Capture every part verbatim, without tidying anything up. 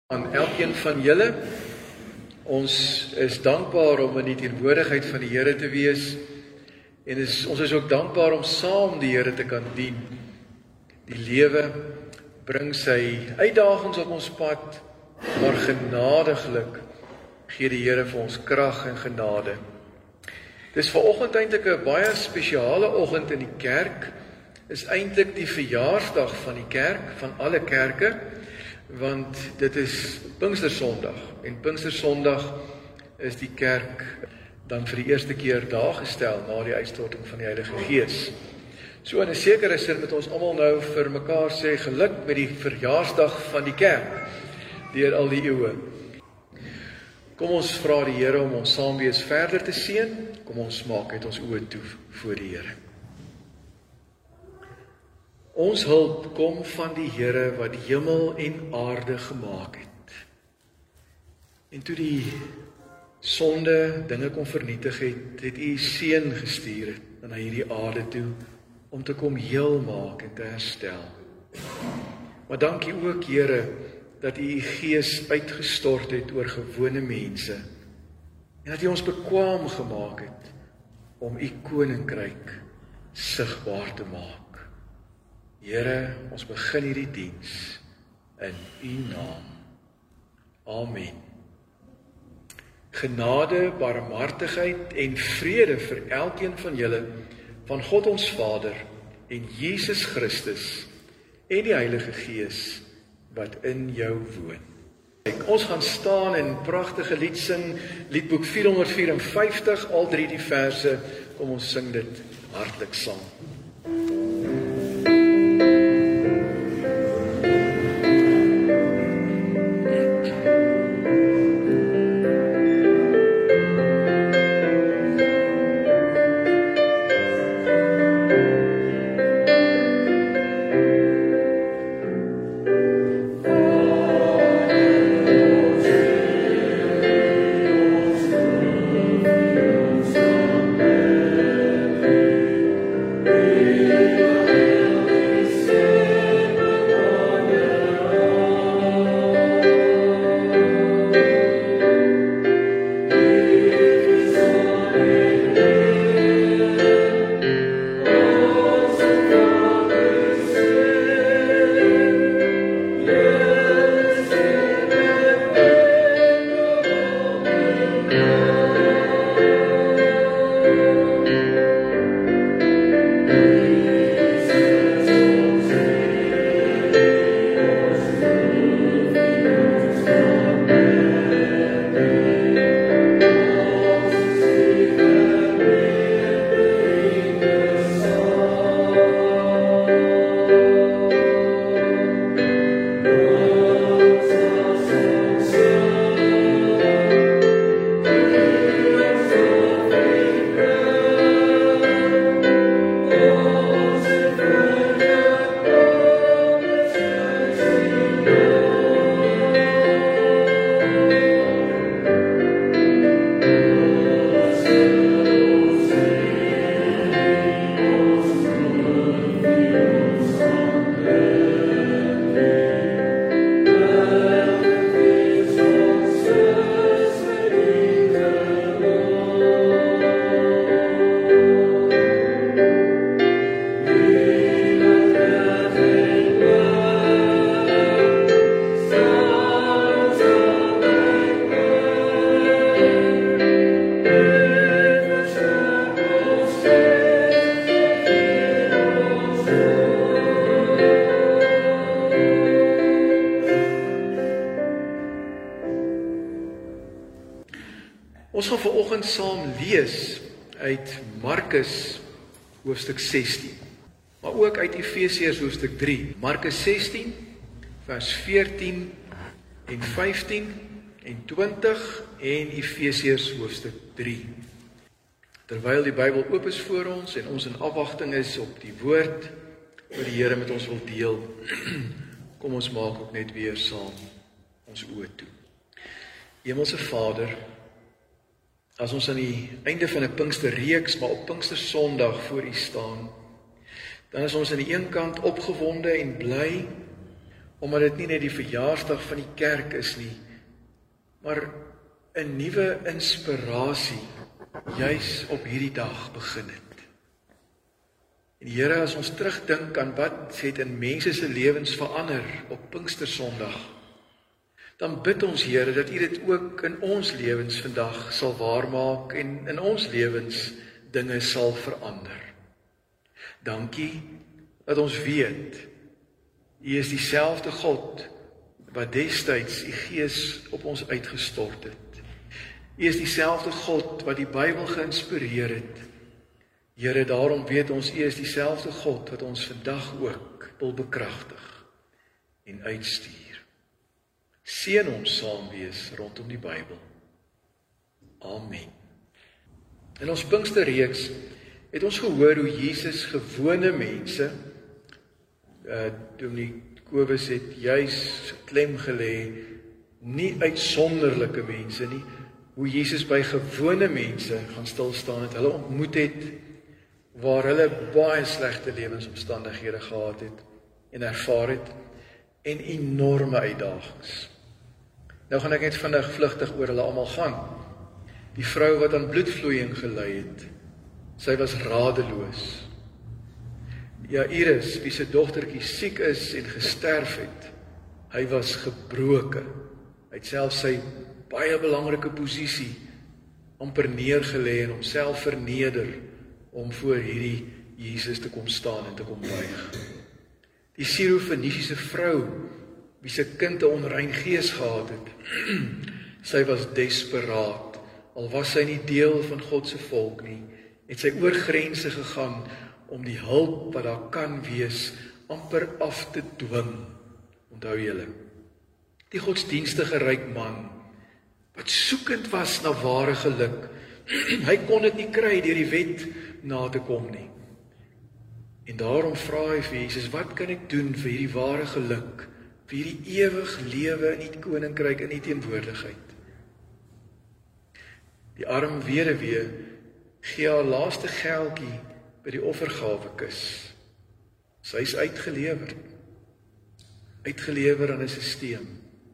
Aan elkeen van julle, ons is dankbaar om in die teenwoordigheid van die Here te wees en is, ons is ook dankbaar om saam die Here te kan dien. Die lewe bring sy uitdagings op ons pad, maar genadiglik gee die Here vir ons krag en genade. Dis vanoggend eintlik 'n baie spesiale oggend in die kerk, is eintlik die verjaarsdag van die kerk, van alle kerke, want dit is Pinkstersondag, en Pinkstersondag is die kerk dan vir die eerste keer daar gestel na die uitstorting van die Heilige Gees. So in 'n sekere sin moet ons almal nou vir mekaar sê geluk met die verjaarsdag van die kerk deur al die eeue. Kom ons vra die Here om ons saamwees verder te seën. Kom ons maak uit ons oë toe voor die Here. Ons hulp kom van die Here wat die hemel en aarde gemaak het. En toe die sonde dinge kon vernietig het, het U seun gestuur het na hierdie aarde toe om te kom heel maak en te herstel. Maar dankie ook, Here, dat U U Gees uitgestort het oor gewone mense en dat U ons bekwaam gemaak het om U koninkryk sigbaar te maak. Here, ons begin hierdie diens in U naam. Amen. Genade, barmhartigheid en vrede vir elkeen van julle, van God ons Vader en Jesus Christus en die Heilige Gees wat in jou woon. Kijk, ons gaan staan en pragtige lied sing, liedboek vier honderd vyfenvyftig, al drie die verse, kom ons sing dit hartlik saam. Ons gaan vanoggend saam lees uit Markus hoofstuk sestien, maar ook uit Efesiërs hoofstuk drie. Markus sestien, vers veertien en vyftien en twintig en Efesiërs hoofstuk drie. Terwyl die Bybel oop is voor ons en ons in afwagting is op die woord wat die Here met ons wil deel, kom ons maak ook net weer saam ons oë toe. Hemelse Vader, as ons aan die einde van 'n Pinksterreeks, maar op Pinkstersondag voor U staan, dan is ons aan die een kant opgewonde en bly omdat dit nie net die verjaarsdag van die kerk is nie, maar 'n nuwe inspirasie juis op hierdie dag begin het. En die Here, as ons terugdink aan wat het in mense se lewens verander op Pinkstersondag, dan bid ons Here dat U dit ook in ons lewens vandag sal waarmaak en in ons lewens dinge sal verander. Dankie dat ons weet, U is dieselfde God wat destyds U Gees op ons uitgestort het. U is dieselfde God wat die Bybel geïnspireer het. Here, daarom weet ons U is dieselfde God wat ons vandag ook wil bekragtig en uitstuur. Seën ons saam wees rondom die Bybel. Amen. In ons Pinksterreeks het ons gehoor hoe Jesus gewone mense, uh, Dominee Kobus het juis klem gelê, nie uitsonderlike mense nie, hoe Jesus by gewone mense gaan stil staan het, hulle ontmoet het, waar hulle baie slegte lewensomstandighede gehad het en ervaar het, en enorme uitdagings. Nou gaan ek net vinnig vlugtig oor hulle almal gaan. Die vrou wat aan bloedvloeiing gely het, sy was radeloos. Jairus, wie se dogtertjie siek is en gesterf het, hy was gebroke. Hy het self sy baie belangrike posisie amper neergelê en homself verneder om voor hierdie Jesus te kom staan en te kom buig. Die Sirofenisiese vrou, wie se kind 'n onrein gees gehad het, sy was desperaat, al was sy nie deel van God se volk nie, het sy oor grense gegaan om die hulp wat daar kan wees, amper af te dwing. Onthou julle, die godsdienstige ryk man, wat soekend was na ware geluk, hy kon dit nie kry deur die wet na te kom nie. En daarom vra hy vir Jesus, wat kan ek doen vir hierdie ware geluk, vir hierdie ewig lewe in die koninkryk, in die teenwoordigheid? Die arm weduwee gee haar laaste geldjie by die offergawekus. Sy is uitgelewer. Uitgelewer aan 'n sisteem.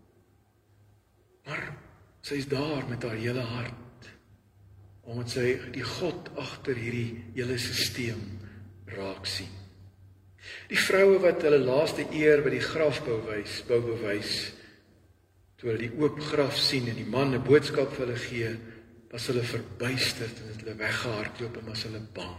Maar sy is daar met haar hele hart, omdat sy die God agter hierdie hele sisteem raak sien. Die vroue wat hulle laaste eer by die graf bewys, bou bewys, toe hulle die oop graf sien en die man 'n boodskap vir hulle gee, was hulle verbuisterd en het hulle weggehardloop en was hulle bang.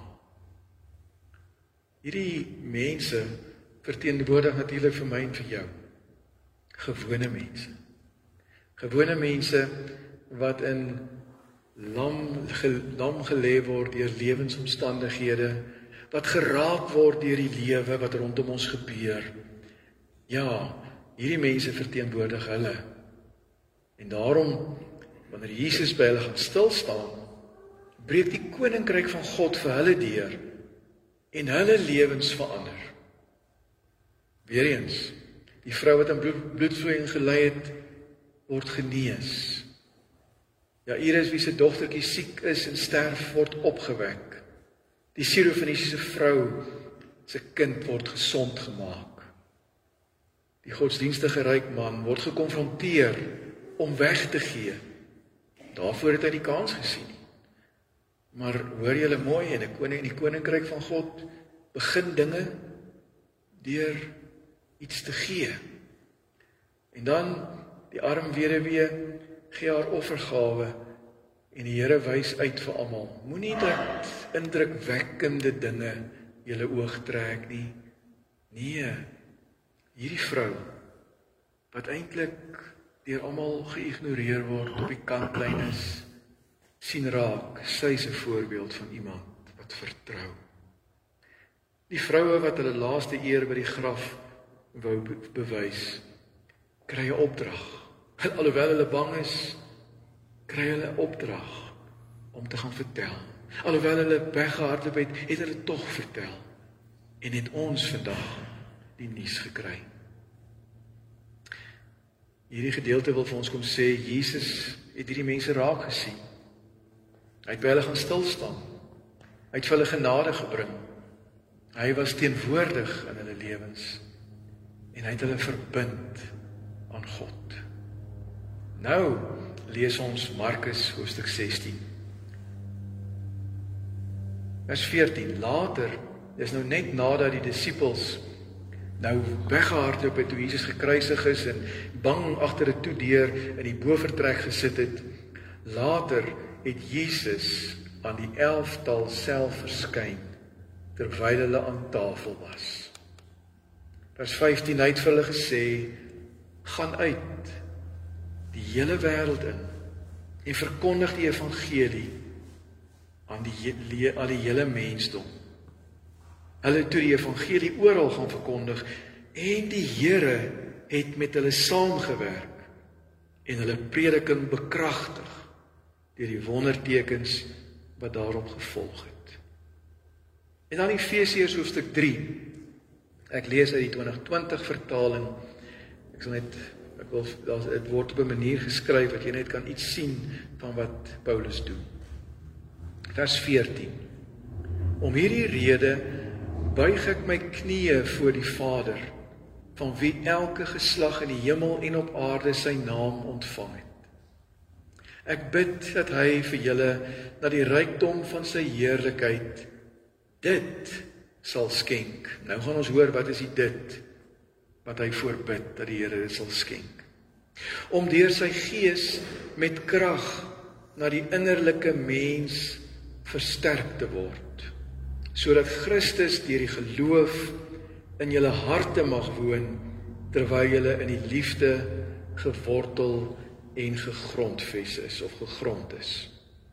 Hierdie mense verteenwoordig natuurlik vir my en vir jou. Gewone mense. Gewone mense wat in lam, ge, lam gelê word deur lewensomstandighede, wat geraak word deur die lewe wat rondom ons gebeur. Ja, hierdie mense verteenwoordig hulle. En daarom, wanneer Jesus by hulle gaan stil staan, breek die koninkryk van God vir hulle deur en hulle lewens verander. Weereens, die vrou wat aan bloed, bloedvloeiing gely het, word genees. Jairus, wie se dogtertjie siek is en sterf, word opgewek. Die Sirofenisiese vrou se kind word gesond gemaak. Die godsdienstige ryk man word gekonfronteer om weg te gee. Daarvoor het hy die kans gesien. Maar hoor julle mooi, in die koning, in die koninkryk van God begin dinge deur iets te gee. En dan die arm weduwee gee haar offergawe en die Here wys uit vir almal. Moenie dat indrukwekkende dinge julle oog trek nie. Nee, hierdie vrou wat eintlik deur almal geïgnoreer word, op die kantlyn is, sien raak, sy is 'n voorbeeld van iemand wat vertrou. Die vroue wat hulle laaste eer by die graf wou bewys, kry 'n opdrag. Alhoewel hulle bang is, kry hulle 'n opdrag om te gaan vertel. Alhoewel hulle weggehardloop het, het hulle tog vertel. En het ons vandag die nuus gekry. Hierdie gedeelte wil vir ons kom sê, Jesus het hierdie mense raak gesien. Hy het by hulle gaan stil staan. Hy het vir hulle genade gebring. Hy was teenwoordig in hulle lewens. en hy het hulle verbind aan God. Nou lees ons Markus hoofstuk sestien. Vers veertien, later, dis nou net nadat die disippels nou weggehardloop het toe Jesus gekruisig is en bang agter 'n toedeur in die bovertrek gesit het, later het Jesus aan die elftal self verskyn, terwyl hulle aan tafel was. Vers vyftien, hy het vir hulle gesê, gaan uit, die hele wêreld in, en verkondig die evangelie aan die, aan die hele mensdom. Hulle het toe die evangelie oral gaan verkondig, en die Here het met hulle saamgewerk, en hulle prediking bekragtig, deur die wondertekens wat daarop gevolg het. En dan Efesiërs hoofstuk drie, ek lees uit die twintig twintig vertaling, ek sal net, ek wil, dit word op 'n manier geskryf, dat jy net kan iets sien van wat Paulus doen. Vers veertien, om hierdie rede buig ek my knieë voor die Vader, van wie elke geslag in die hemel en op aarde sy naam ontvang het. Ek bid dat hy vir julle na die rykdom van sy heerlikheid dit sal skenk. Nou gaan ons hoor wat is die dit wat hy voorbid dat die Here dit sal skenk. Om deur sy gees met krag na die innerlike mens versterk te word, sodat Christus deur die geloof in julle harte mag woon, terwyl julle in die liefde gewortel en gegrondves is, of gegrond is.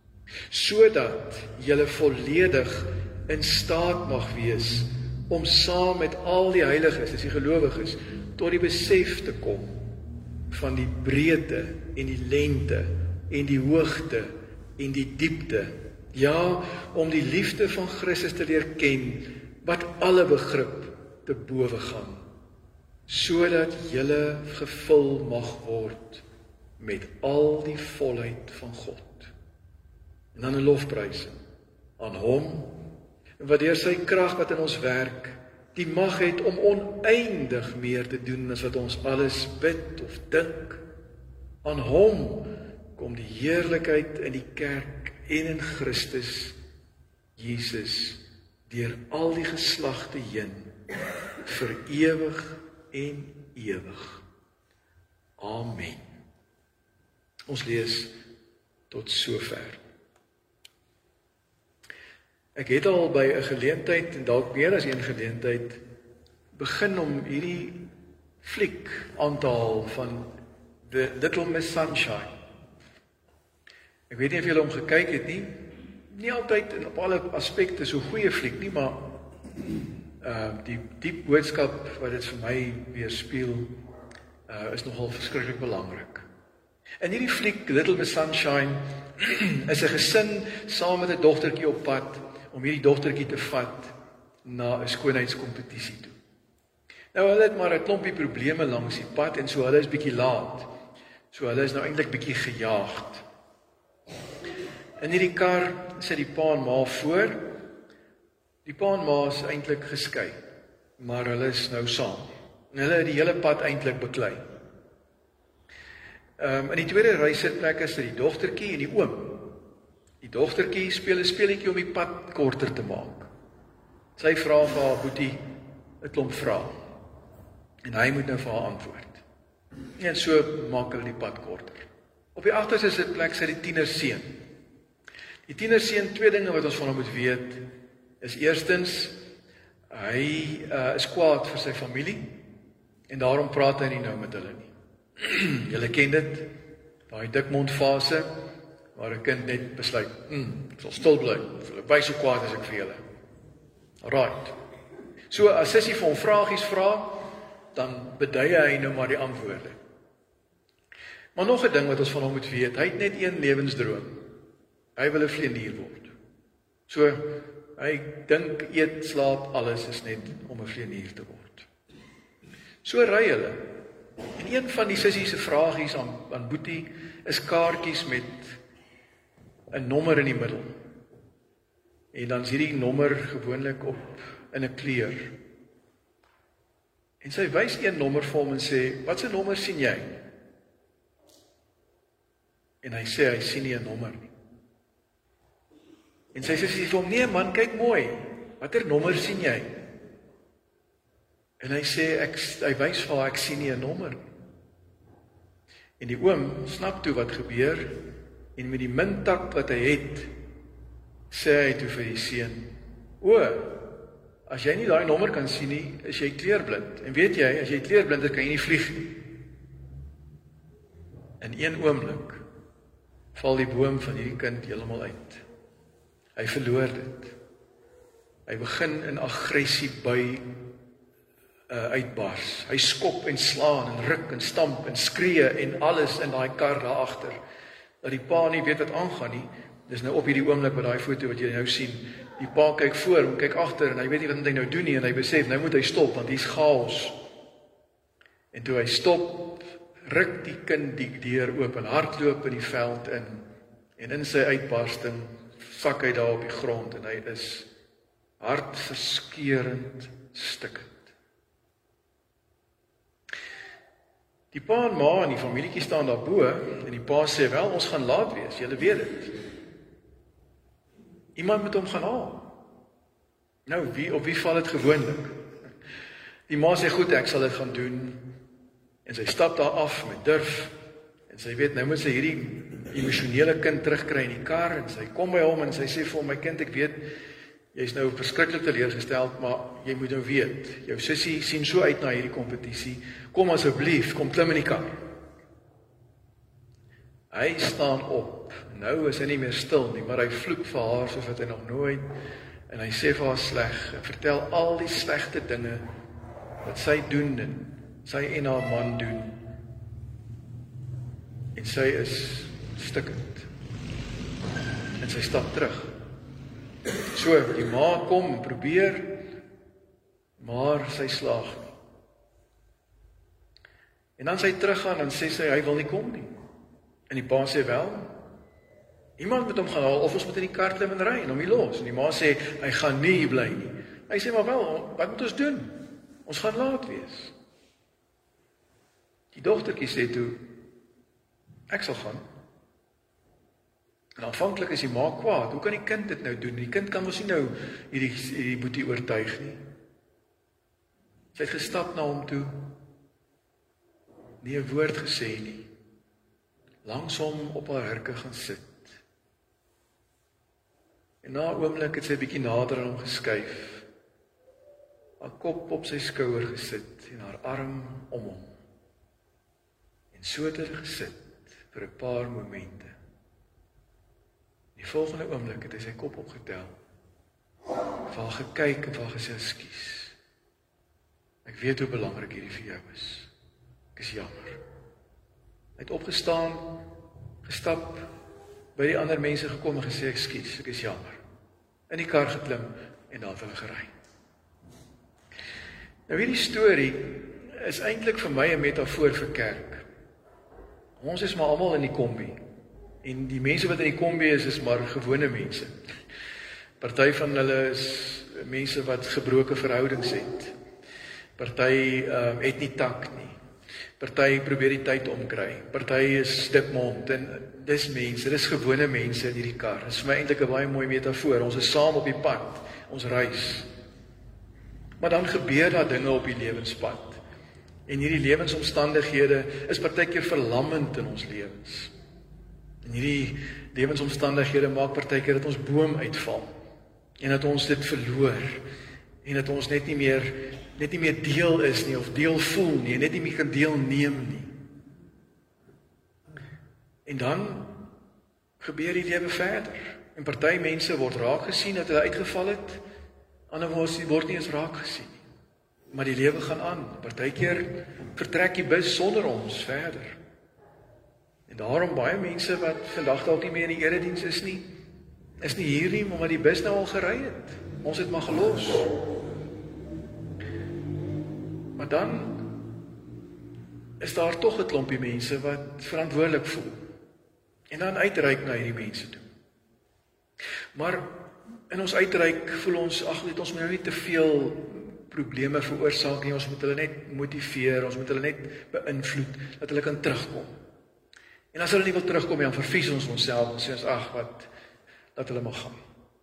Sodat julle volledig in staat mag wees, om saam met al die heiliges, dis die gelowiges, tot die besef te kom, van die breedte en die lengte, en die hoogte en die diepte, ja, om die liefde van Christus te leer ken, wat alle begrip te bowe gaan, sodat julle gevul mag word met al die volheid van God. En dan 'n lofprysing aan hom, wat deur sy krag wat in ons werk, die mag het om oneindig meer te doen as wat ons alles bid of dink. Aan hom kom die heerlikheid in die kerk en in Christus Jesus deur al die geslagte heen, vir ewig en ewig. Amen. Ons lees tot sover. Ek het al by 'n geleentheid, en dalk meer as een geleentheid, begin om hierdie fliek aan te haal van The Little Miss Sunshine. Ek weet nie of julle hom gekyk het nie, nie altyd en op alle aspekte so goeie fliek nie, maar uh, die diep boodskap wat dit vir my weerspieël, uh, is nogal verskriklik belangrik. In hierdie fliek, Little Miss Sunshine, is 'n gesin saam met 'n dogtertjie op pad, om hierdie dogtertjie te vat na 'n skoonheidskompetisie toe. Nou, hulle het maar 'n klompie probleme langs die pad, en so hulle is bietjie laat. So hulle is nou eintlik bietjie gejaagd. In hierdie kar sit die pa en ma voor. Die pa en ma is eintlik geskei, maar hulle is nou saam. En hulle het die hele pad eintlik beklei. Um, in die tweede rysitplek is dit die dogtertjie en die oom. Die dogtertjie speel 'n speletjie om die pad korter te maak. Sy vra vir haar boetie 'n klomp vrae, en hy moet nou vir haar antwoord. En so maak hulle die pad korter. Op die agterste sitplek sit die tienerseun. Die tienerseun, twee dinge wat ons van hom moet weet, is eerstens, hy uh, is kwaad vir sy familie, en daarom praat hy nie nou met hulle nie. Julle ken dit, daai dikmondfase, waar 'n kind net besluit, mm, ek sal stil bly, ek bly so kwaad as ek vir julle. Alright. So, as sissie vir hom vragies vra, dan beduie hy nou maar die antwoorde. Maar nog 'n ding wat ons van hom moet weet, hy het net een lewensdroom. Hy wil 'n vlieënier word. So, hy dink, eet, slaap, alles is net om 'n vlieënier te word. So ry hulle. En een van die sissie se vragies aan, aan Boetie is kaartjies met 'n nommer in die middel. En dan is hierdie nommer gewoonlik op in 'n kleur. En sy wys een nommer vir hom en sê, wat 'n nommer sien jy? En hy sê, hy sien nie 'n nommer nie. En sy sê vir hom, nee man, kyk mooi, watter nommer sien jy? En hy sê, ek, hy wys vir haar, ek sien nie 'n nommer nie. En die oom snap toe wat gebeur, en met die min takt wat hy het, sê hy toe vir die seun, o, as jy nie daai nommer kan sien nie, is jy kleurblind. En weet jy, as jy kleurblind is, kan jy nie vlieg nie. In een oomblik val die boom van hierdie kind heeltemal uit. Hy verloor dit. Hy begin in aggressie by uh, uitbars. Hy skop en slaan en ruk en stamp en skree en alles in daai kar daar agter. Dat die pa nie weet wat aangaan nie. Dis nou op hierdie oomblik met daai foto wat jy nou sien. Die pa kyk voor en kyk agter en hy weet nie wat moet hy nou doen nie en hy besef nou moet hy stop want hier's chaos. En toe hy stop, ruk die kind die deur oop en hardloop in die veld in en in sy uitbarsting sak hy daar op die grond en hy is hartverskeurend stikkend. Die pa en ma en die familietjie staan daar bo en die pa sê wel ons gaan laat wees, julle weet dit. Iemand moet hom gaan haal. Nou wie op wie val dit gewoonlik? Die ma sê goed, ek sal dit gaan doen. En sy stap daar af met durf en sy weet nou moet sy hierdie emosionele kind terugkry in die kar en sy kom by hom en sy sê vir hom, my kind, ek weet jy's nou verskriklik teleurgestel, maar jy moet nou weet, jou sussie sien so uit na hierdie kompetisie, kom asseblief, kom klim in die kar. Hy staan op, nou is hy nie meer stil nie, maar hy vloek vir haar soos wat hy nog nooit, en hy sê vir haar sleg, en vertel al die slegte dinge, wat sy doen, en sy en haar man doen, en sy is stikkend, en sy stap terug. So, die ma kom en probeer, maar sy slaag nie. En dan sy teruggaan, dan sê sy, hy wil nie kom nie. En die pa sê wel, iemand moet hom gaan haal, of ons moet in die kar klim en ry, en hom hier los. En die ma sê, hy gaan nie hier bly nie. Hy sê, maar wel, wat moet ons doen? Ons gaan laat wees. Die dogtertjie sê toe, ek sal gaan. En aanvanklik is die ma kwaad, hoe kan die kind dit nou doen? Die kind kan mos nie nou hierdie, hierdie boetie oortuig nie. Sy het gestap na hom toe, nie 'n woord gesê nie, langs hom op haar hurke gaan sit. En na 'n oomblik het sy bietjie nader aan hom geskuif, haar kop op sy skouer gesit en haar arm om hom. En so het hy gesit vir 'n paar momente. Die volgende oomblik het hy sy kop opgetel, vir haar gekyk en vir haar gesê, ekskuus. Ek weet hoe belangrik hierdie vir jou is. Ek is jammer. Hy het opgestaan, gestap, by die ander mense gekom en gesê, ekskuus, ek is jammer. In die kar geklim en daar het hulle gery. Nou hierdie storie is eintlik vir my 'n metafoor vir kerk. Ons is maar almal in die kombi. En die mense wat in die kombi is, is maar gewone mense. Party van hulle is mense wat gebroke verhoudings het. Party uh, het nie takt nie. Party probeer die tyd omkry. Party is dikmond en dis mense, dis gewone mense in hierdie kar. Dit is vir my eintlik 'n baie mooi metafoor. Ons is saam op die pad, ons reis. Maar dan gebeur daar dinge op die lewenspad. En hierdie lewensomstandighede is partykeer verlammend in ons lewens. En hierdie lewensomstandighede maak partykeer dat ons boom uitval. En dat ons dit verloor. En dat ons net nie meer net nie meer deel is nie, of deel voel nie, net nie meer kan deelneem nie. En dan gebeur die lewe verder. En party mense word raak gesien dat hulle uitgeval het, ander word nie eens raak gesien nie. Maar die lewe gaan aan. Partykeer vertrek die bus sonder ons verder. En daarom baie mense wat vandag dalk nie meer in die erediens is nie, is nie hier nie, omdat die bus nou al gery het. Ons het maar gelos. Maar dan is daar tog 'n klompie mense wat verantwoordelik voel. En dan uitreik na hierdie mense toe. Maar in ons uitreik voel ons, ag, net ons moet nou nie te veel probleme veroorsaak nie, ons moet hulle net motiveer, ons moet hulle net beïnvloed, dat hulle kan terugkom. En as hulle nie wil terugkom, dan vervies ons onsself, en sê ons, ag wat, dat hulle mag gaan.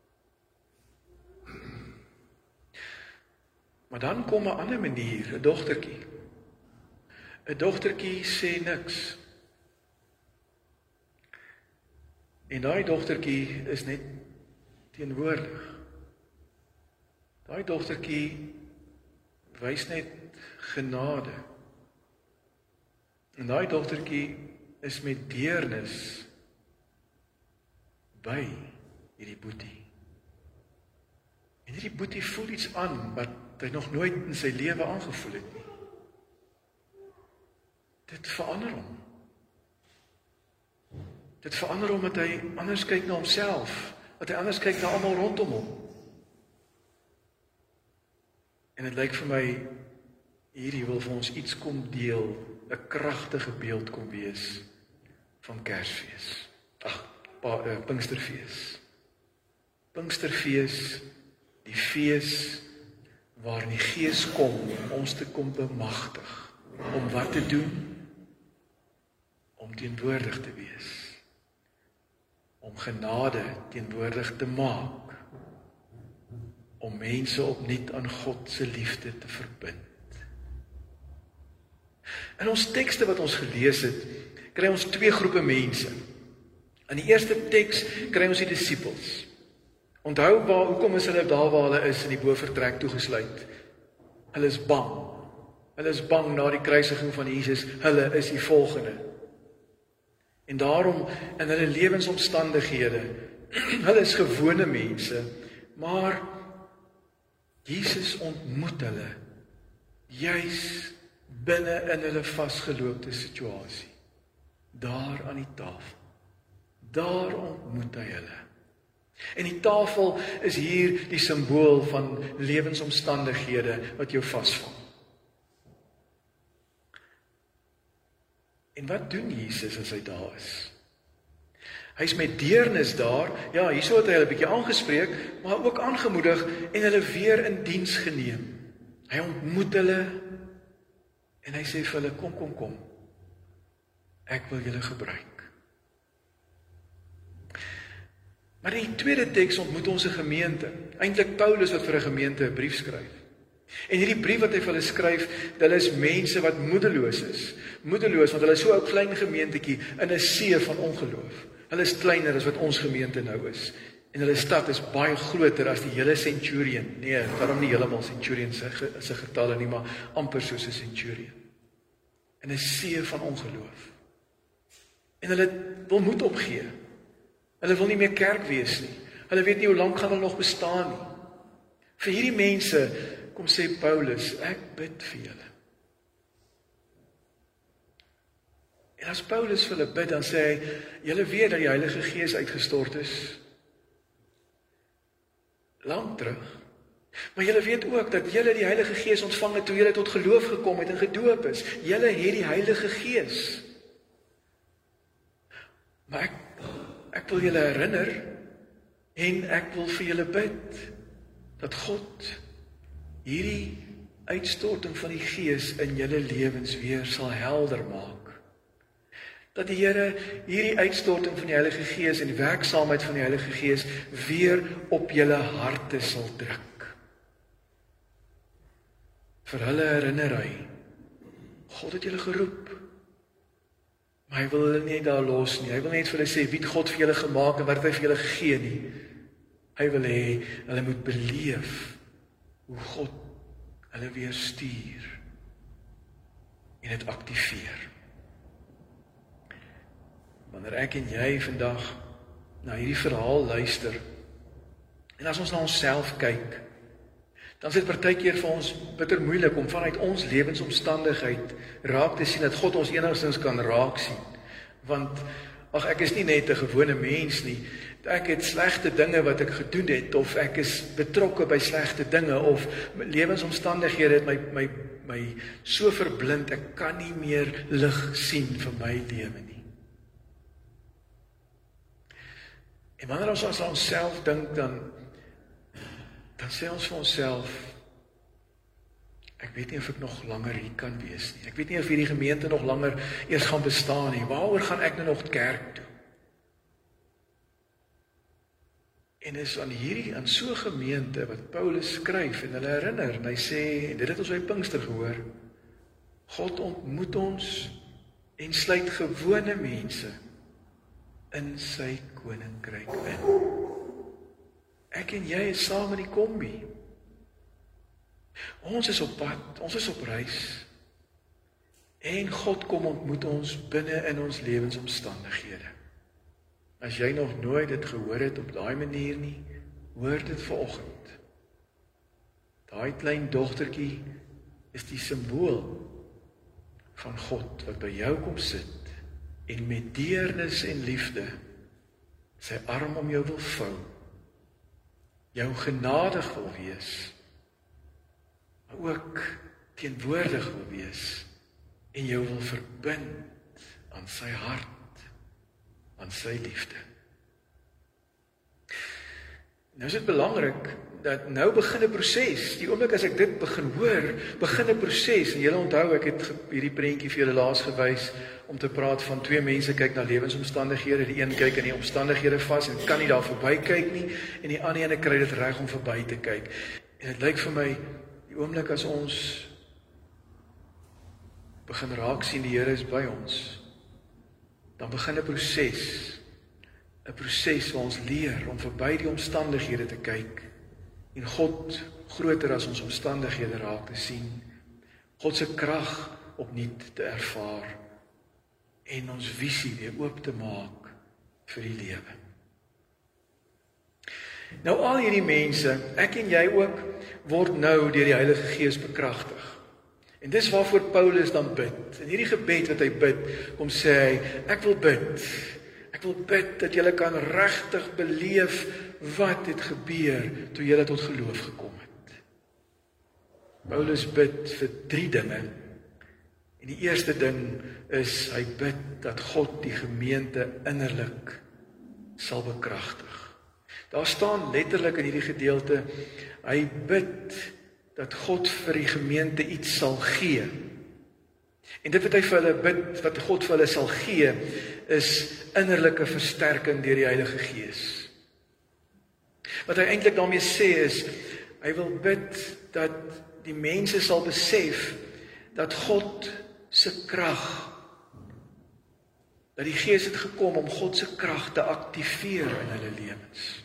Maar dan kom 'n ander manier, 'n dogtertjie. 'n Dogtertjie sê niks. En daai dogtertjie is net teenwoordig. Daai dogtertjie wys net genade. En daai dogtertjie is met deernis by hierdie boetie. En hierdie boetie voel iets aan wat hy nog nooit in sy lewe aangevoel het nie. Dit verander hom. Dit verander hom dat hy anders kyk na homself, dat hy anders kyk na almal rondom hom. En dit lyk vir my, hierdie wil vir ons iets kom deel, 'n kragtige beeld kom wees van Kersfees. Ag, uh, Pinksterfees. Pinksterfees, die fees waarin die Gees kom om ons te kom bemagtig, om wat te doen? Om teenwoordig te wees. Om genade teenwoordig te maak. Om mense opnuut aan God se liefde te verbind. In ons tekste wat ons gelees het, kry ons twee groepe mense. In die eerste teks kry ons die disippels. Onthou waar, hoekom is hulle daar waar hulle is in die bovertrek toegesluit? Hulle is bang. Hulle is bang na die kruisiging van Jesus. Hulle is die volgende. En daarom in hulle lewensomstandighede, hulle is gewone mense, maar Jesus ontmoet hulle, juis binne in hulle vasgeloopte situasie. Daar aan die tafel. Daar ontmoet hy hulle. En die tafel is hier die simbool van lewensomstandighede wat jou vasvang. En wat doen Jesus as hy daar is? Hy is met deernis daar, ja, hierso het hy hulle 'n bietjie aangespreek, maar ook aangemoedig en hulle weer in diens geneem. Hy ontmoet hulle en hy sê vir hulle, kom, kom, kom, ek wil julle gebruik. Maar in die tweede teks ontmoet ons 'n gemeente, eintlik Paulus wat vir 'n gemeente 'n brief skryf. En hierdie brief wat hy vir hulle skryf, hulle is mense wat moedeloos is. Moedeloos, want hulle is so 'n klein gemeentetjie in 'n see van ongeloof. Hulle is kleiner as wat ons gemeente nou is. En hulle stad is baie groter as die hele centurion. Nee, daarom nie heeltemal centurion se se getalle nie, maar amper soos 'n centurion. In 'n see van ongeloof. En hulle wil moed opgee. Hulle wil nie meer kerk wees nie. Hulle weet nie hoe lank gaan hulle nog bestaan nie. Vir hierdie mense, kom sê Paulus, ek bid vir julle. En as Paulus vir hulle bid, dan sê hy, julle weet dat die Heilige Gees uitgestort is. Lang terug. Maar julle weet ook dat julle die Heilige Gees ontvang het toe julle tot geloof gekom het en gedoop is. Julle het die Heilige Gees. Maar ek, ek wil julle herinner en ek wil vir julle bid dat God hierdie uitstorting van die Gees in julle lewens weer sal helder maak. Dat die Here hierdie uitstorting van die Heilige Gees en die werksaamheid van die Heilige Gees weer op julle harte sal druk. Vir hulle herinner hy, God het julle geroep, maar hy wil hulle nie daar los nie. Hy wil net vir hulle sê, wie het God vir julle gemaak en wat het hy vir julle gegee nie. Hy wil hê, hulle moet beleef hoe God hulle weer stuur en het aktiveer. Wanneer ek en jy vandag na hierdie verhaal luister, en as ons na onsself kyk, dan is dit partykeer vir ons bitter moeilik om vanuit ons lewensomstandigheid raak te sien dat God ons enigstens kan raak sien. Want, ag ek is nie net 'n gewone mens nie, ek het slegte dinge wat ek gedoen het, of ek is betrokke by slegte dinge, of lewensomstandighede het my, my, my so verblind, ek kan nie meer lig sien vir my lewe nie. En wanneer ons aan onsself dink, dan, dan sê ons vir onsself, ek weet nie of ek nog langer hier kan wees nie. Ek weet nie of hierdie gemeente nog langer eers gaan bestaan nie. Waaroor gaan ek nou nog kerk toe? En is aan hierdie, aan so 'n gemeente wat Paulus skryf en hulle herinner, en hy sê, en dit het ons by Pinkster gehoor, God ontmoet ons en sluit gewone mense in sy koninkryk in. Ek en jy is saam in die kombi. Ons is op pad, ons is op reis. En God kom ontmoet ons binne in ons lewensomstandighede. As jy nog nooit dit gehoor het op daai manier nie, hoor dit vanoggend. Daai klein dogtertjie is die simbool van God wat by jou kom sit en met deernis en liefde sy arm om jou wil vou, jou genadig wil wees, maar ook teenwoordig wil wees en jou wil verbind aan sy hart, aan sy liefde. Nou is dit belangrik dat nou begin 'n proses. Die oomblik as ek dit begin hoor, begin 'n proses. En julle onthou, ek het hierdie prentjie vir julle laas gewys om te praat van twee mense kyk na lewensomstandighede. Die een kyk in die omstandighede vas en kan nie daar verby kyk nie, en die ander ene kry dit reg om verby te kyk. En dit lyk vir my, die oomblik as ons begin raak sien die Here is by ons, dan begin 'n proses, 'n proses waar ons leer om verby die omstandighede te kyk en God groter as ons omstandighede raak te sien, God se krag opnuut te ervaar en ons visie weer oop te maak vir die lewe. Nou al hierdie mense, ek en jy ook, word nou deur die Heilige Gees bekragtig. En dis waarvoor Paulus dan bid. In hierdie gebed wat hy bid, kom sê hy, ek wil bid, ek wil bid dat julle kan regtig beleef wat het gebeur toe julle tot geloof gekom het. Paulus bid vir drie dinge. En die eerste ding is, hy bid dat God die gemeente innerlik sal bekragtig. Daar staan letterlik in hierdie gedeelte, hy bid dat God vir die gemeente iets sal gee. En dit wat hy vir hulle bid, wat God vir hulle sal gee, is innerlike versterking deur die Heilige Gees. Wat hy eintlik daarmee sê is, hy wil bid dat die mense sal besef dat God se krag, dat die Gees het gekom om God se krag te aktiveer in hulle lewens.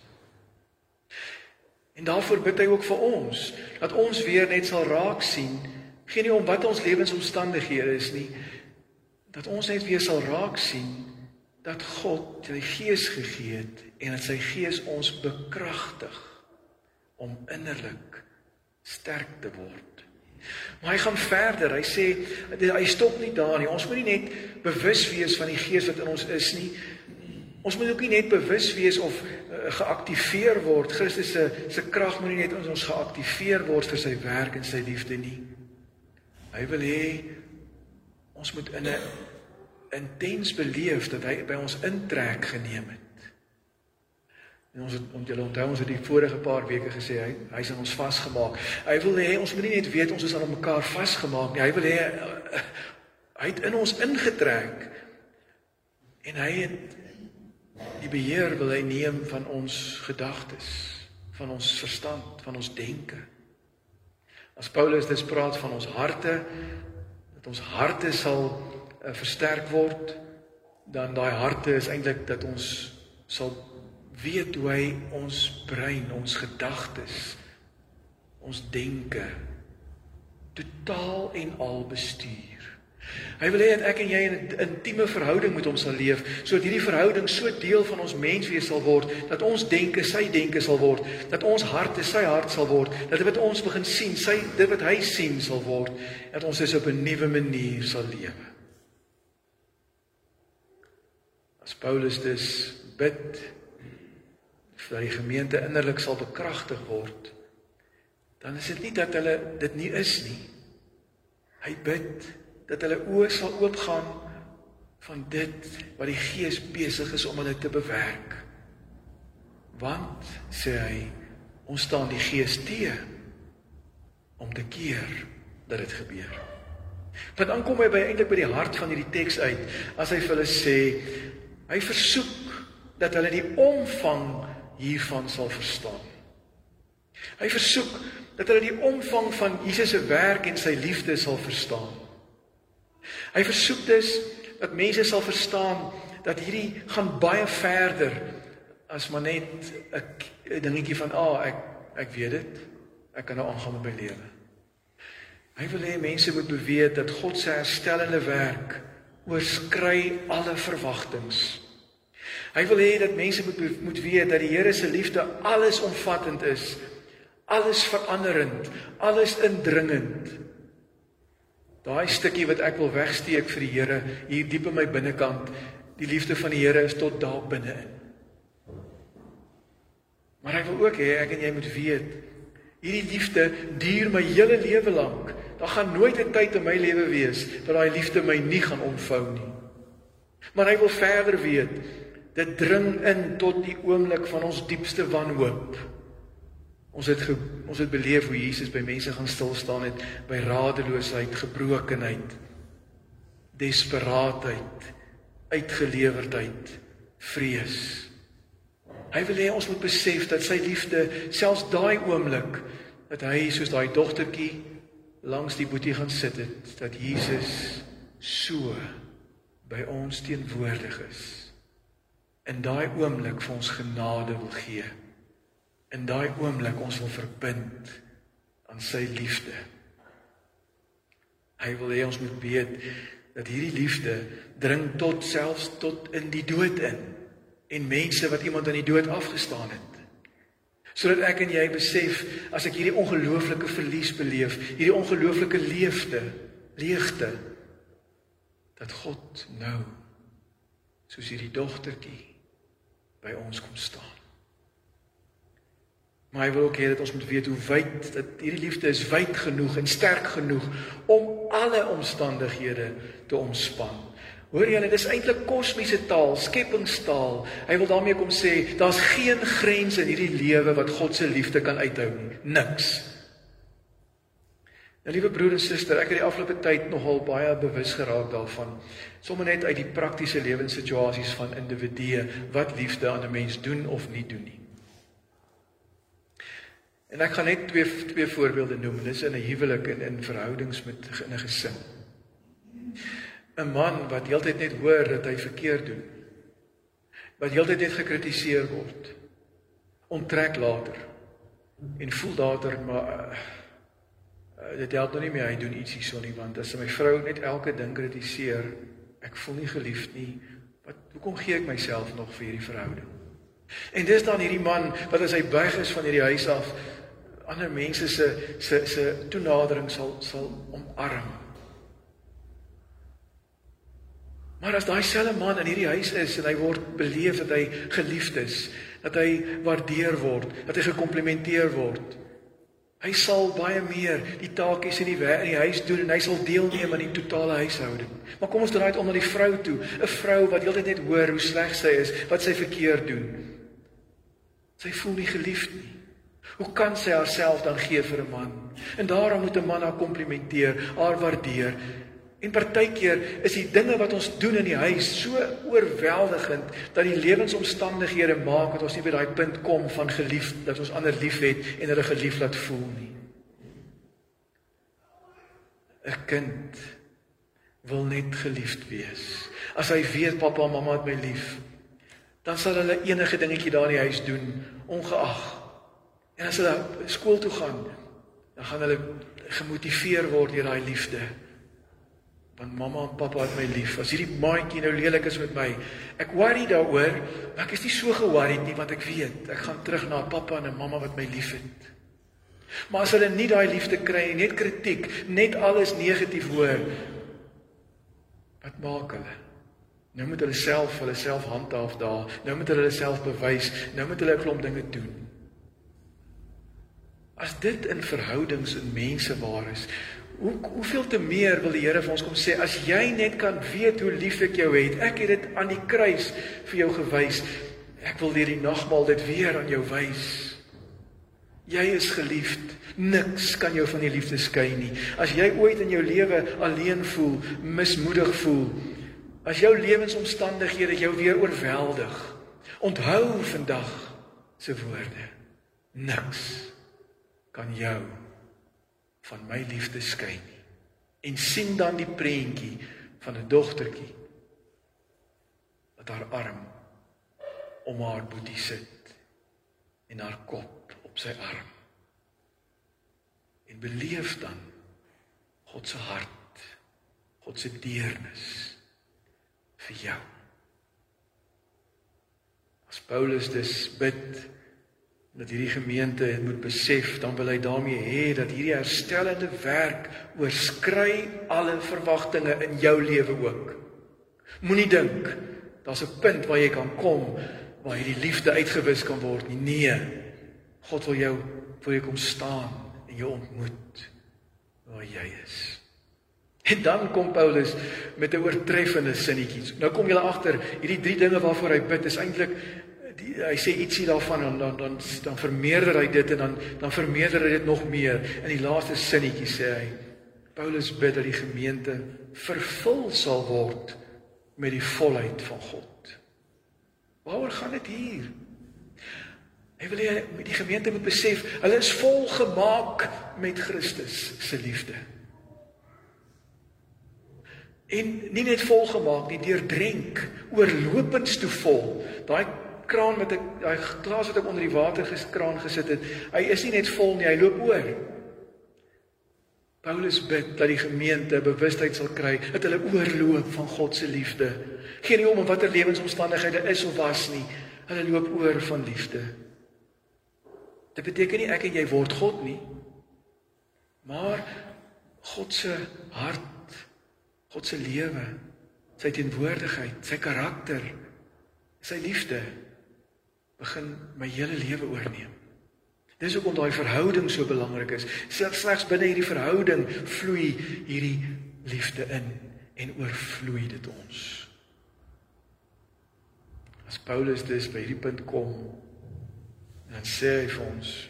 En daarvoor bid hy ook vir ons, dat ons weer net sal raak sien, geen nie om wat ons lewensomstandighede is nie, dat ons net weer sal raak sien, dat God sy Gees gegee het, en dat sy Gees ons bekragtig, om innerlik sterk te word. Maar hy gaan verder, hy sê, hy stop nie daar nie, ons moet nie net bewus wees van die Gees wat in ons is nie, ons moet ook nie net bewus wees of uh, geaktiveer word, Christus se, se krag moet nie net in ons geaktiveer word vir sy werk en sy liefde nie. Hy wil hê, ons moet in 'n intens beleef dat hy by ons intrek geneem het. En ons het, om julle onthou, ons het die vorige paar weke gesê, hy, hy is aan ons vasgemaak. Hy wil hê, ons moet nie net weet, ons is aan mekaar vasgemaak nie, hy wil hê, hy het in ons ingetrek, en hy het die beheer wil hy neem van ons gedagtes, van ons verstand, van ons denke. As Paulus dus praat van ons harte, dat ons harte sal uh, versterk word, dan daai harte is eintlik dat ons sal weet hoe hy ons brein, ons gedagtes, ons denke, totaal en al bestuur. Hy wil hê dat ek en jy in 'n intieme verhouding met hom sal leef, sodat hierdie verhouding so deel van ons menswees sal word, dat ons denke sy denke sal word, dat ons harte sy hart sal word, dat dit wat ons begin sien, sy, dit wat hy sien sal word, dat ons dus op 'n nuwe manier sal lewe. As Paulus dus bid, dat die gemeente innerlik sal bekragtig word, dan is dit nie dat hulle dit nie is nie. Hy bid dat hulle oë sal oopgaan van dit wat die Gees besig is om hulle te bewerk. Want, sê hy, ons staan die Gees teë om te keer dat dit gebeur. Want dan kom hy by, eintlik by die hart van hierdie teks uit, as hy vir hulle sê, hy versoek dat hulle die omvang hiervan sal verstaan. Hy versoek dat hulle die omvang van Jesus se werk en sy liefde sal verstaan. Hy versoek dus dat mense sal verstaan dat hierdie gaan baie verder as maar net 'n dingetjie van, ah, ek, ek weet dit, ek kan nou aangaan met my lewe. Hy wil hê mense moet beweet dat God se herstellende werk oorskry alle verwagtings. Hy wil hê dat mense moet, moet weet dat die Here se liefde allesomvattend is, alles veranderend, alles indringend. Daai stukkie wat ek wil wegsteek vir die Here, hier diep in my binnekant, die liefde van die Here is tot daar binne-in. Maar hy wil ook hê, ek en jy moet weet, hierdie liefde duur my hele lewe lank. Daar gaan nooit 'n tyd in my lewe wees, dat daai liefde my nie gaan omvou nie. Maar hy wil verder weet, dit dring in tot die oomblik van ons diepste wanhoop. Ons het, ge, ons het beleef hoe Jesus by mense gaan stilstaan het, by radeloosheid, gebrokenheid, desperaatheid, uitgelewerdheid, vrees. Hy wil hê ons moet besef dat sy liefde, selfs daai oomblik, dat hy soos daai dogtertjie langs die boetie gaan sit het, dat Jesus so by ons teenwoordig is. In daai oomblik vir ons genade wil gee. In daai oomblik ons wil verbind aan sy liefde. Hy wil hê ons moet weet dat hierdie liefde dring tot selfs tot in die dood in. En mense wat iemand aan die dood afgestaan het. Sodat ek en jy besef, as ek hierdie ongelooflike verlies beleef, hierdie ongelooflike leefde, leegte, dat God nou, soos hierdie dogtertjie, by ons kom staan. Maar hy wil ook hê dat ons moet weet hoe wyd, dat hierdie liefde is wyd genoeg en sterk genoeg om alle omstandighede te omspan. Hoor julle, dit is eintlik kosmiese taal, skepingstaal. Hy wil daarmee kom sê, daar's geen grens in hierdie lewe wat God se liefde kan uithou nie. Niks. Nou, liewe broer en suster, ek het die afgelope tyd nogal baie bewus geraak daarvan. Sommige net uit die praktiese lewenssituasies van individue, wat liefde aan 'n mens doen of nie doen nie. En ek gaan net twee, twee voorbeelde noem, en dis in 'n huwelik en in verhoudings met in 'n gesin. 'n Man wat heeltyd net hoor dat hy verkeerd doen, wat heeltyd net gekritiseer word, onttrek later, en voel later, maar uh, dit help nou nie meer, hy doen iets hierso nie, want as my vrou net elke ding kritiseer, ek voel nie geliefd nie, wat, hoekom gee ek myself nog vir hierdie verhouding? En dis dan hierdie man, wat as hy buig is van hierdie huis af, ander mense se, se, se toenadering sal, sal omarm. Maar as daai selfe man in hierdie huis is, en hy word beleef dat hy geliefd is, dat hy waardeer word, dat hy gekomplimenteer word, hy sal baie meer die taakies in die, in die huis doen, en hy sal deelneem aan die totale huishouding. Maar kom ons draai het om na die vrou toe, 'n vrou wat heeltyd net hoor hoe sleg sy is, wat sy verkeerd doen. Sy voel nie geliefd nie. Hoe kan sy haarself dan gee vir 'n man? En daarom moet 'n man haar komplimenteer, haar waardeer. En partykeer is die dinge wat ons doen in die huis so oorweldigend, dat die lewensomstandighede maak, dat ons nie by daai punt kom van geliefd, dat ons ander lief het, en hulle geliefd laat voel nie. 'n Kind wil net geliefd wees. As hy weet, papa en mamma het my lief, dan sal hulle enige dingetjie daar in die huis doen, ongeag. En as hulle skool toe gaan, dan gaan hulle gemotiveer word deur daai liefde. Want mamma en papa het my lief. As hierdie maatjie nou lelik is met my, ek worry daaroor, maar ek is nie so geworried nie, want ek weet, ek gaan terug na papa en mamma wat my lief het. Maar as hulle nie daai liefde kry, net kritiek, net alles negatief hoor, wat maak hulle? Nou moet hulle self, hulle self handhaaf daar, nou moet hulle self bewys, nou moet hulle 'n klomp dinge doen. As dit in verhoudings en mense waar is, hoe, hoeveel te meer wil die Here vir ons kom sê, as jy net kan weet hoe lief ek jou het, ek het dit aan die kruis vir jou gewys, ek wil deur die nagmaal dit weer aan jou wys. Jy is geliefd. Niks kan jou van die liefde skei nie. As jy ooit in jou lewe alleen voel, mismoedig voel, as jou lewensomstandighede jou weer oorweldig, onthou vandag se woorde. Niks kan jou van my liefde skei nie. En sien dan die prentjie van 'n dogtertjie wat haar arm om haar boetie sit en haar kop op sy arm. En beleef dan God se hart, God se deernis vir jou. As Paulus dus bid dat hierdie gemeente moet besef, dan wil hy daarmee hê dat hierdie herstellende werk oorskry alle verwagtinge in jou lewe ook. Moenie dink, daar's 'n punt waar jy kan kom, waar hierdie liefde uitgewis kan word nie. Nee, God wil jou voor jou kom staan en jou ontmoet waar jy is. En dan kom Paulus met 'n oortreffende sinnetjie. Nou kom julle agter, hierdie drie dinge waarvoor hy bid is eintlik, hy sê ietsie daarvan en dan dan dan vermeerder hy dit en dan dan vermeerder hy dit nog meer. In die laaste sinnetjie sê hy, Paulus bid dat die gemeente vervul sal word met die volheid van God. Waaroor gaan dit hier? Hy wil hê die gemeente moet besef, hulle is volgemaak met Christus se liefde. En nie net volgemaak nie, deurdrenk, oorlopends toe vol. Daai kraan wat ek, daai glas wat ek onder die waterkraan gesit het, hy is nie net vol nie, hy loop oor. Paulus bid dat die gemeente bewustheid sal kry, dat hulle oorloop van God se liefde. Geen nie om in watter lewensomstandighede is of was nie, hulle loop oor van liefde. Dit beteken nie ek en jy word God nie, maar God se hart, God se lewe, sy teenwoordigheid, sy karakter, sy liefde, begin my hele lewe oorneem. Dis hoekom daai verhouding so belangrik is. Slegs binne hierdie verhouding vloei hierdie liefde in en oorvloei dit ons. As Paulus dus by hierdie punt kom, dan sê hy vir ons,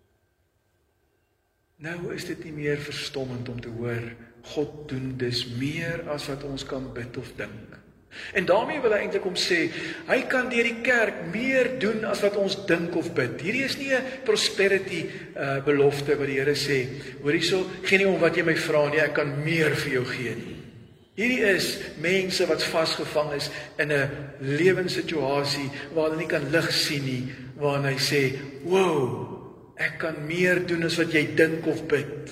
nou is dit nie meer verstommend om te hoor, God doen dus meer as wat ons kan bid of dink. En daarmee wil hy eintlik om sê, hy kan deur die kerk meer doen as wat ons dink of bid. Hierdie is nie 'n prosperity uh, belofte wat die Here sê, hoor hierso, geen nie om wat jy my vra nie, ek kan meer vir jou gee nie. Hierdie is mense wat vasgevang is in 'n lewenssituasie waar hulle nie kan lig sien nie, waar hy sê, wow, ek kan meer doen as wat jy dink of bid.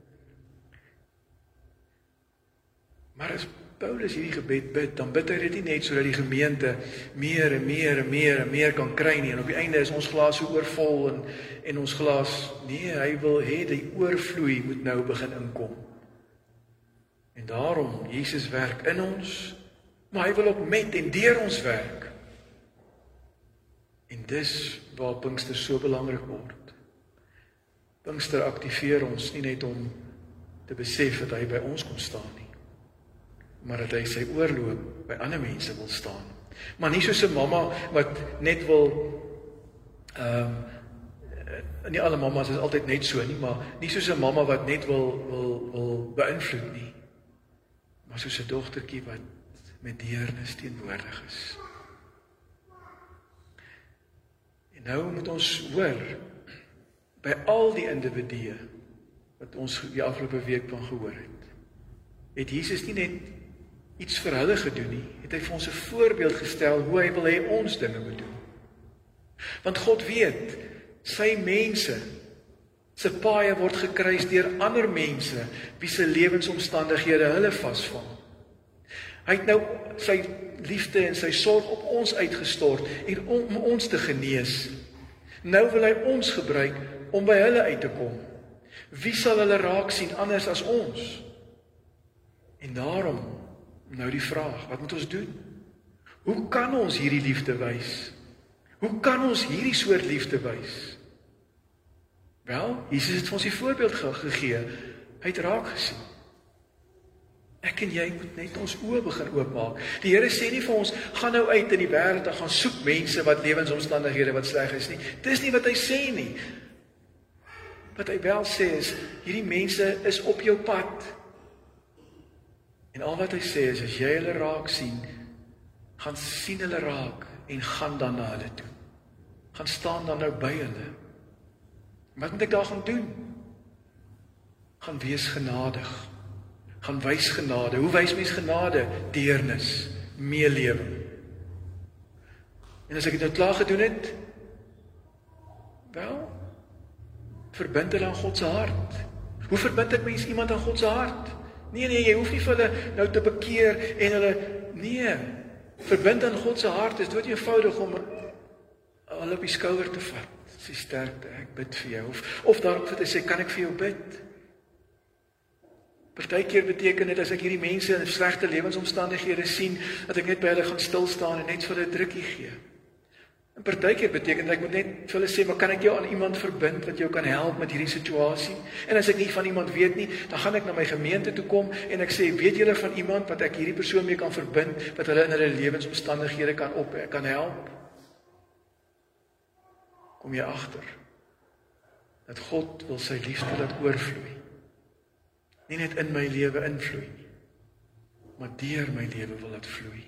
Maar as Paulus hierdie gebed bid, dan bid hy dit nie net sodat die gemeente meer en meer en meer en meer kan kry nie, en op die einde is ons glas so oorvol en, en ons glas, nee, hy wil hê die oorvloei moet nou begin inkom. En daarom, Jesus werk in ons, maar hy wil ook met en deur ons werk. En dis waar Pinkster so belangrik word. Pinkster aktiveer ons nie net om te besef dat hy by ons kom staan nie, maar dat hy sy oorloop by ander mense wil staan. Maar nie soos 'n mamma wat net wil, um, nie alle mammas is altyd net so nie, maar nie soos 'n mamma wat net wil, wil, wil beïnvloed nie, maar soos 'n dogtertjie wat met deernis teenwoordig is. En nou moet ons hoor, by al die individue wat ons die afgelope week van gehoor het, het Jesus nie net iets vir hulle gedoen nie, het hy vir ons 'n voorbeeld gestel hoe hy wil hê ons dinge moet doen. Want God weet, sy mense, se paaie word gekruis deur ander mense, wie se lewensomstandighede hulle vasvang. Hy het nou sy liefde en sy sorg op ons uitgestort, en om ons te genees. Nou wil hy ons gebruik om by hulle uit te kom. Wie sal hulle raak sien anders as ons? En daarom, nou die vraag, wat moet ons doen? Hoe kan ons hierdie liefde wys? Hoe kan ons hierdie soort liefde wys? Wel, Jesus het vir ons die voorbeeld gegee. Hy het raak gesien. Ek en jy moet net ons oë begin oopmaak. Die Here sê nie vir ons, gaan nou uit in die wêreld en gaan soek mense wat lewensomstandighede wat sleg is nie. Dis nie wat hy sê nie. Wat hy wel sê is, hierdie mense is op jou pad. En al wat hy sê is, as jy hulle raak sien, gaan sien hulle raak en gaan dan na hulle toe. Gaan staan dan nou by hulle. Wat moet ek daar gaan doen? Gaan wees genadig. Gaan wys genade. Hoe wys mens genade? Deernis, meelewing. En as ek dit nou klaar gedoen het, wel, verbind hulle aan God se hart. Hoe verbind ek mens iemand aan God se hart? Nee, nee, jy hoef nie vir hulle nou te bekeer en hulle, nee, verbind aan God se hart is dood eenvoudig om hulle op die skouer te vat. Sê sterkte, ek bid vir jou. Of, of daarop vir te sê, kan ek vir jou bid? Partykeer beteken dit as ek hierdie mense in slegte lewensomstandighede sien, dat ek net by hulle gaan stil staan en net vir hulle 'n drukkie gee. En partykeer beteken dat ek moet net vir hulle sê, maar kan ek jou aan iemand verbind wat jou kan help met hierdie situasie? En as ek nie van iemand weet nie, dan gaan ek na my gemeente toe kom en ek sê, weet julle van iemand wat ek hierdie persoon mee kan verbind, wat hulle in hulle lewensomstandighede kan op kan help? Kom jy agter dat God wil sy liefde laat oorvloei. Nie net in my lewe invloei nie, maar deur my lewe wil dit vloei.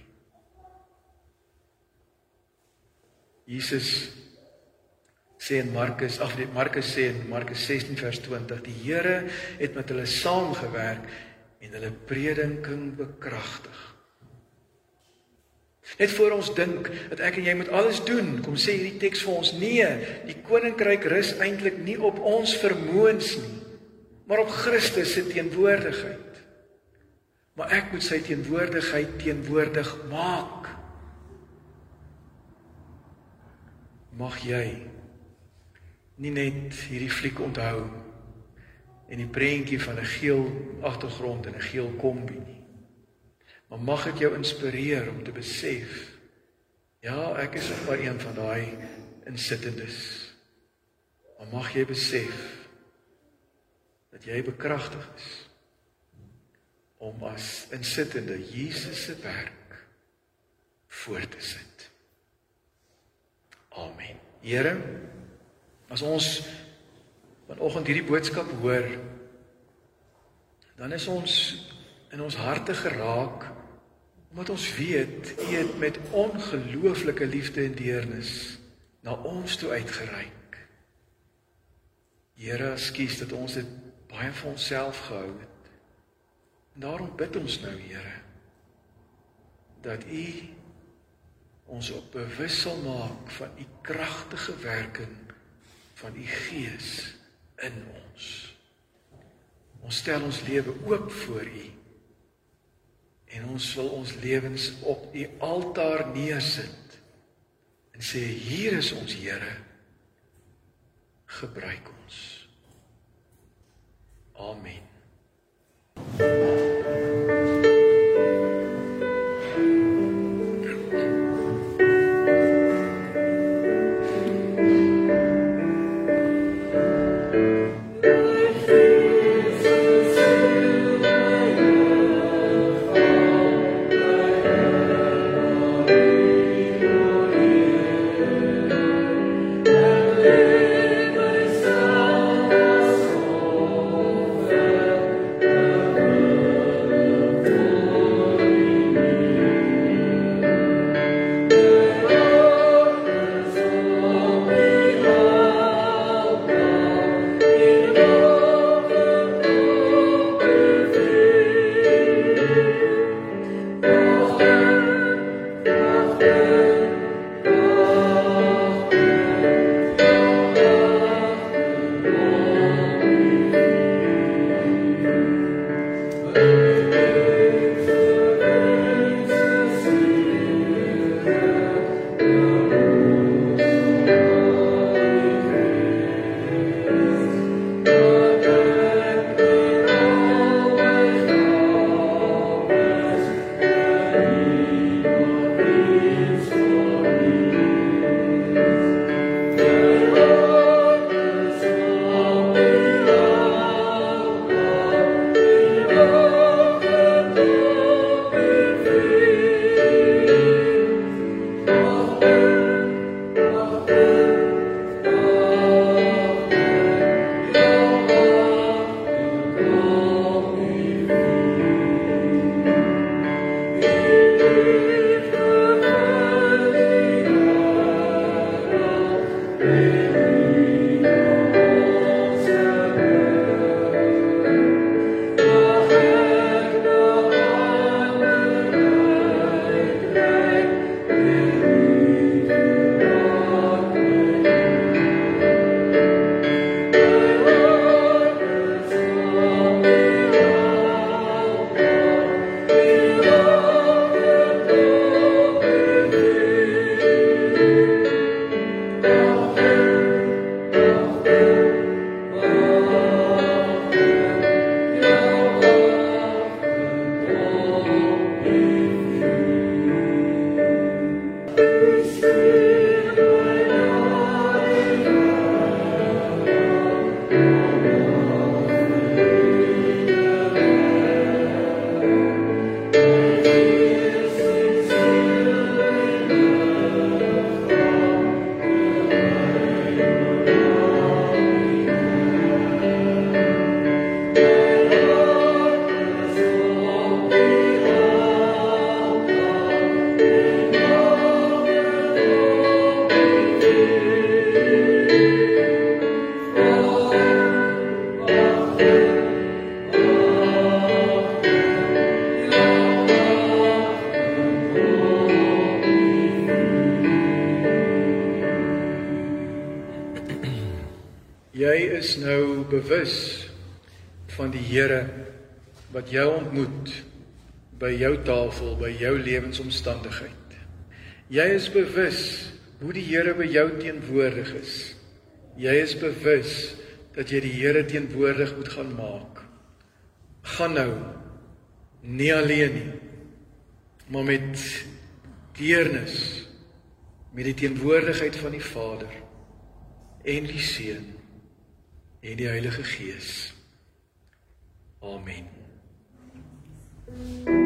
Jesus sê in Markus, ag nee, Markus sê in Markus sestien vers twintig, die Here het met hulle saamgewerk en hulle prediking bekragtig. Net voor ons dink dat ek en jy moet alles doen, kom sê hierdie teks vir ons, nee, die koninkryk rus eintlik nie op ons vermoëns nie, maar op Christus se teenwoordigheid. Maar ek moet sy teenwoordigheid teenwoordig maak. Mag jy nie net hierdie fliek onthou en die prentjie van 'n geel agtergrond en 'n geel kombi nie. Maar mag ek jou inspireer om te besef, ja, ek is ook maar een van daai insittendes. Maar mag jy besef dat jy bekragtig is om as insittende Jesus se werk voort te sit. Amen. Here, as ons vanoggend hierdie boodskap hoor, dan is ons in ons harte geraak, omdat ons weet, U het met ongelooflike liefde en deernis na ons toe uitgereik. Here, ekskuus dat ons dit baie vir onsself gehou het. En daarom bid ons nou, Here, dat U ons op bewus sal maak van U kragtige werking van U Gees in ons. Ons stel ons lewe oop voor U en ons wil ons lewens op U altaar neersit en sê, hier is ons Here, gebruik ons. Amen. Jy is nou bewus van die Here wat jou ontmoet by jou tafel, by jou lewensomstandigheid. Jy is bewus hoe die Here by jou teenwoordig is. Jy is bewus dat jy die Here teenwoordig moet gaan maak. Gaan nou, nie alleen nie, maar met deernis, met die teenwoordigheid van die Vader en die Seun en die Heilige Gees. Amen.